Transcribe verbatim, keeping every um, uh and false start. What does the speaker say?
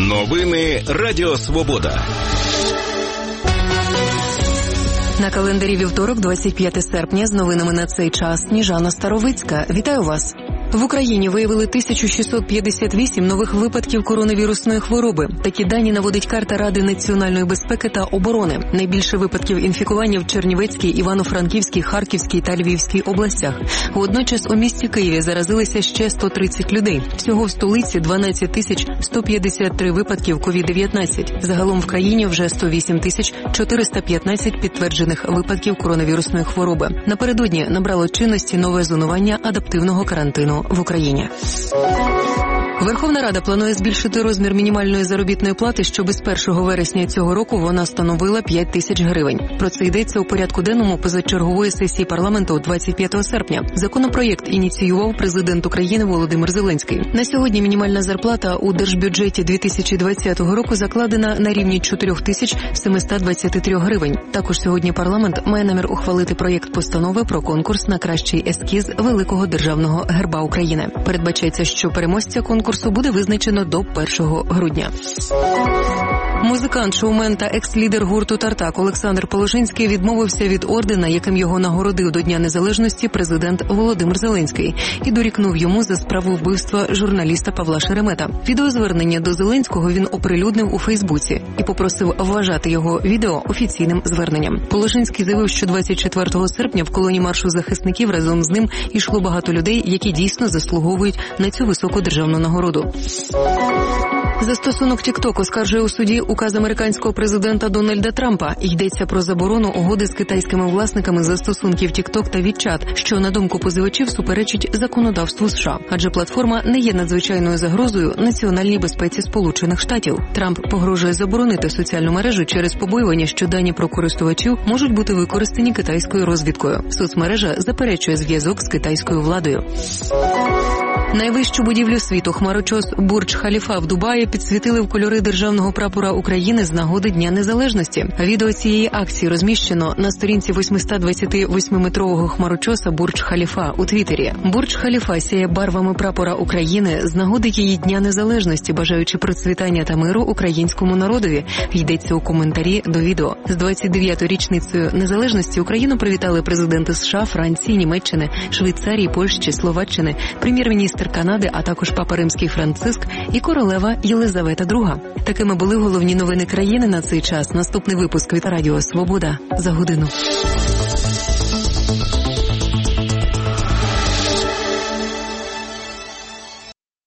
Новини Радіо Свобода. На календарі вівторок, двадцять п'яте серпня, з новинами на цей час Сніжана Старовицька. Вітаю вас! В Україні виявили тисячу шістсот п'ятдесят вісім нових випадків коронавірусної хвороби. Такі дані наводить карта Ради національної безпеки та оборони. Найбільше випадків інфікування в Чернівецькій, Івано-Франківській, Харківській та Львівській областях. Водночас у місті Києві заразилися ще сто тридцять людей. Всього в столиці дванадцять тисяч сто п'ятдесят три випадків ковід дев'ятнадцять. Загалом в країні вже сто вісім тисяч чотириста п'ятнадцять підтверджених випадків коронавірусної хвороби. Напередодні набрало чинності нове зонування адаптивного карантину в Україні. Верховна Рада планує збільшити розмір мінімальної заробітної плати, щоб з першого вересня цього року вона становила п'ять тисяч гривень. Про це йдеться у порядку денному позачергової сесії парламенту двадцять п'ятого серпня. Законопроєкт ініціював президент України Володимир Зеленський. На сьогодні мінімальна зарплата у держбюджеті дві тисячі двадцятого року закладена на рівні чотири тисячі сімсот двадцять три гривень. Також сьогодні парламент має намір ухвалити проєкт постанови про конкурс на кращий ескіз великого державного герба України. Передбачається, що переможця конкурсу Конкурсу буде визначено до першого грудня. Музикант, шоумен та екс-лідер гурту «Тартак» Олександр Положинський відмовився від ордена, яким його нагородив до Дня Незалежності президент Володимир Зеленський, і дорікнув йому за справу вбивства журналіста Павла Шеремета. Відеозвернення до Зеленського він оприлюднив у Фейсбуці і попросив вважати його відео офіційним зверненням. Положинський заявив, що двадцять четвертого серпня в колоні маршу захисників разом з ним йшло багато людей, які дійсно заслуговують на цю високу державну нагороду. Застосунок TikTok оскаржує у суді указ американського президента Дональда Трампа. Йдеться про заборону угоди з китайськими власниками застосунків TikTok та WeChat, що, на думку позивачів, суперечить законодавству США. Адже платформа не є надзвичайною загрозою національній безпеці Сполучених Штатів. Трамп погрожує заборонити соціальну мережу через побоювання, що дані про користувачів можуть бути використані китайською розвідкою. Соцмережа заперечує зв'язок з китайською владою. Найвищу будівлю світу, хмарочос Бурдж-Халіфа в Дубаї, підсвітили в кольори державного прапора України з нагоди Дня Незалежності. Відео цієї акції розміщено на сторінці восьмидесятивосьмиметрового хмарочоса Бурдж-Халіфа у Твіттері. Бурдж-Халіфа сяє барвами прапора України з нагоди її Дня Незалежності, бажаючи процвітання та миру українському народові, йдеться у коментарі до відео. З двадцять дев'ятою річницею незалежності Україну привітали президенти США, Франції, Німеччини, Швейцарії, Польщі, Словаччини, прем'єр-міністр Канади, а також папа Римський Франциск і королева Єлизавета друга. Такими були головні новини країни на цей час. Наступний випуск від Радіо Свобода за годину.